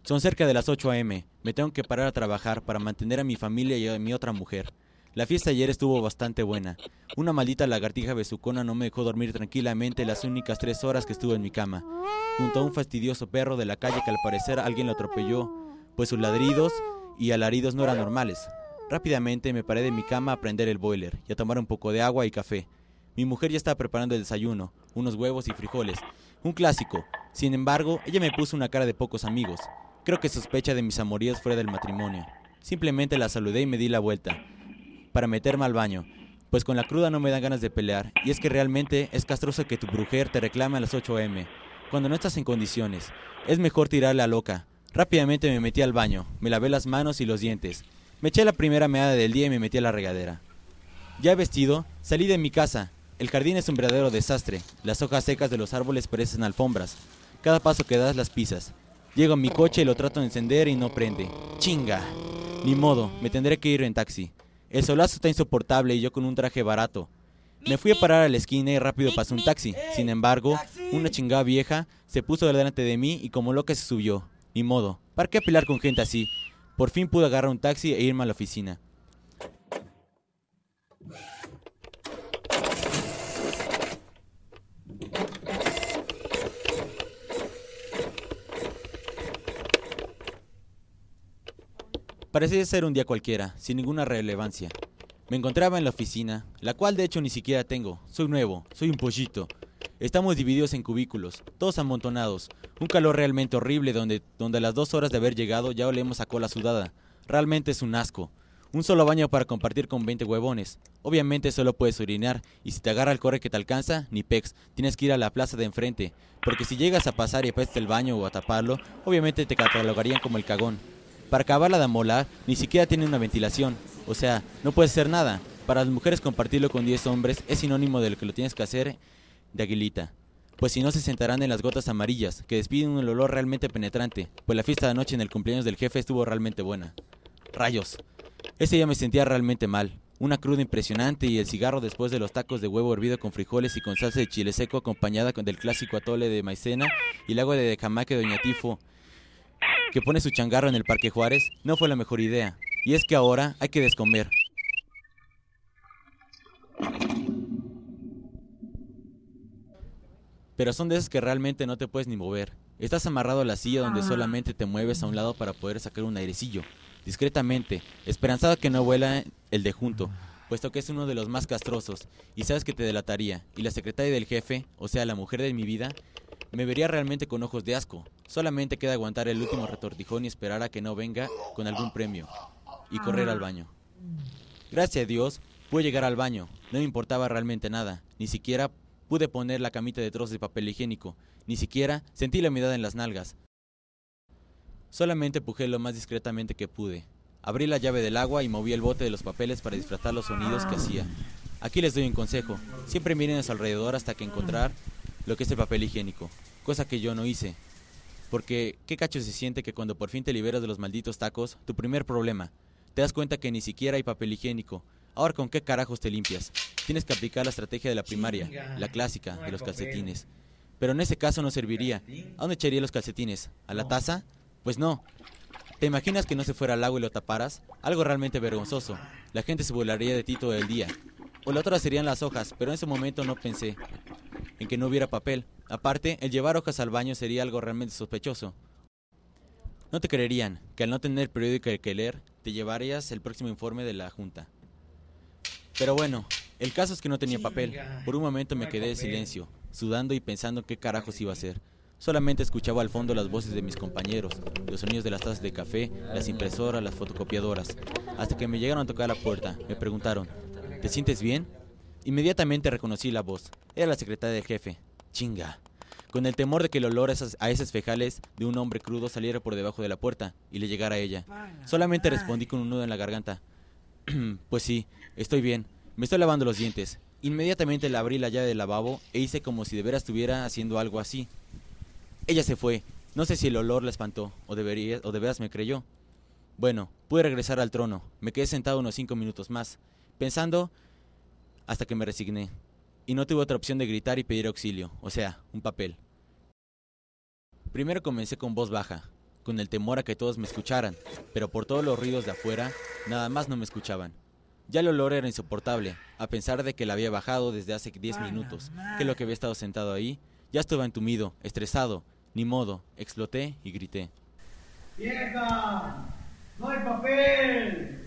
Son cerca de las 8 a.m. Me tengo que parar a trabajar para mantener a mi familia y a mi otra mujer. La fiesta ayer estuvo bastante buena. Una maldita lagartija besucona no me dejó dormir tranquilamente las únicas 3 horas que estuve en mi cama, junto a un fastidioso perro de la calle que al parecer alguien lo atropelló, pues sus ladridos y alaridos no eran normales. Rápidamente me paré de mi cama a prender el boiler y a tomar un poco de agua y café. Mi mujer ya estaba preparando el desayuno, unos huevos y frijoles, un clásico. Sin embargo, ella me puso una cara de pocos amigos. Creo que sospecha de mis amoríos fuera del matrimonio. Simplemente la saludé y me di la vuelta para meterme al baño, pues con la cruda no me dan ganas de pelear, y es que realmente es castroso que tu mujer te reclame a las 8 a.m., cuando no estás en condiciones. Es mejor tirarle a loca. Rápidamente me metí al baño, me lavé las manos y los dientes. Me eché la primera meada del día y me metí a la regadera. Ya vestido, salí de mi casa. El jardín es un verdadero desastre. Las hojas secas de los árboles parecen alfombras. Cada paso que das las pisas. Llego a mi coche y lo trato de encender y no prende. ¡Chinga! Ni modo, me tendré que ir en taxi. El solazo está insoportable y yo con un traje barato. Me fui a parar a la esquina y rápido pasó un taxi. Sin embargo, una chingada vieja se puso delante de mí y como loca se subió. Ni modo, ¿para qué pelear con gente así? Por fin pude agarrar un taxi e irme a la oficina. Parecía ser un día cualquiera, sin ninguna relevancia. Me encontraba en la oficina, la cual de hecho ni siquiera tengo. Soy nuevo, soy un pollito. Estamos divididos en cubículos, todos amontonados. Un calor realmente horrible donde a las 2 horas de haber llegado ya olemos a cola sudada. Realmente es un asco. Un solo baño para compartir con 20 huevones. Obviamente solo puedes orinar, y si te agarra el corre que te alcanza, ni pex, tienes que ir a la plaza de enfrente. Porque si llegas a pasar y apestas el baño o a taparlo, obviamente te catalogarían como el cagón. Para acabarla de amolar, ni siquiera tiene una ventilación. O sea, no puedes hacer nada. Para las mujeres compartirlo con 10 hombres es sinónimo de lo que lo tienes que hacer de aguilita. Pues si no se sentarán en las gotas amarillas, que despiden un olor realmente penetrante. Pues la fiesta de anoche en el cumpleaños del jefe estuvo realmente buena. Rayos. Ese día me sentía realmente mal. Una cruda impresionante y el cigarro después de los tacos de huevo hervido con frijoles y con salsa de chile seco acompañada del clásico atole de maicena y el agua de Jamaica de Doña Tifo, que pone su changarro en el Parque Juárez, no fue la mejor idea. Y es que ahora hay que descomer. Pero son de esas que realmente no te puedes ni mover. Estás amarrado a la silla donde solamente te mueves a un lado para poder sacar un airecillo, discretamente, esperanzado que no vuela el de junto, puesto que es uno de los más castrosos, y sabes que te delataría, y la secretaria del jefe, o sea la mujer de mi vida, me vería realmente con ojos de asco. Solamente queda aguantar el último retortijón y esperar a que no venga con algún premio, y correr al baño. Gracias a Dios, pude llegar al baño, no me importaba realmente nada, ni siquiera pude poner la camita de trozos de papel higiénico, ni siquiera sentí la humedad en las nalgas. Solamente empujé lo más discretamente que pude. Abrí la llave del agua y moví el bote de los papeles para disfrutar los sonidos que hacía. Aquí les doy un consejo, siempre miren a su alrededor hasta que encontrar lo que es el papel higiénico, cosa que yo no hice. Porque qué cacho se siente que cuando por fin te liberas de los malditos tacos, tu primer problema, te das cuenta que ni siquiera hay papel higiénico. Ahora, ¿con qué carajos te limpias? Tienes que aplicar la estrategia de la primaria, la clásica, de los calcetines. Pero en ese caso no serviría. ¿A dónde echaría los calcetines? ¿A la taza? Pues no. ¿Te imaginas que no se fuera al agua y lo taparas? Algo realmente vergonzoso. La gente se burlaría de ti todo el día. O la otra serían las hojas, pero en ese momento no pensé en que no hubiera papel. Aparte, el llevar hojas al baño sería algo realmente sospechoso. No te creerían que al no tener periódico que leer, te llevarías el próximo informe de la junta. Pero bueno, el caso es que no tenía papel. Por un momento me quedé en silencio, sudando y pensando qué carajos iba a hacer. Solamente escuchaba al fondo las voces de mis compañeros, los sonidos de las tazas de café, las impresoras, las fotocopiadoras. Hasta que me llegaron a tocar la puerta, me preguntaron, ¿te sientes bien? Inmediatamente reconocí la voz. Era la secretaria del jefe. Chinga. Con el temor de que el olor a esas fejales de un hombre crudo saliera por debajo de la puerta y le llegara a ella. Solamente respondí con un nudo en la garganta. Pues sí, estoy bien. Me estoy lavando los dientes. Inmediatamente le abrí la llave del lavabo e hice como si de veras estuviera haciendo algo así. Ella se fue. No sé si el olor la espantó o de veras me creyó. Bueno, pude regresar al trono. Me quedé sentado unos 5 minutos más, pensando hasta que me resigné. Y no tuve otra opción de gritar y pedir auxilio, o sea, un papel. Primero comencé con voz baja. con el temor a que todos me escucharan, pero por todos los ruidos de afuera, nada más no me escuchaban. Ya el olor era insoportable, a pesar de que la había bajado desde hace 10 minutos, que lo que había estado sentado ahí, ya estaba entumido, estresado, ni modo, exploté y grité. ¡Vieja! ¡No hay papel!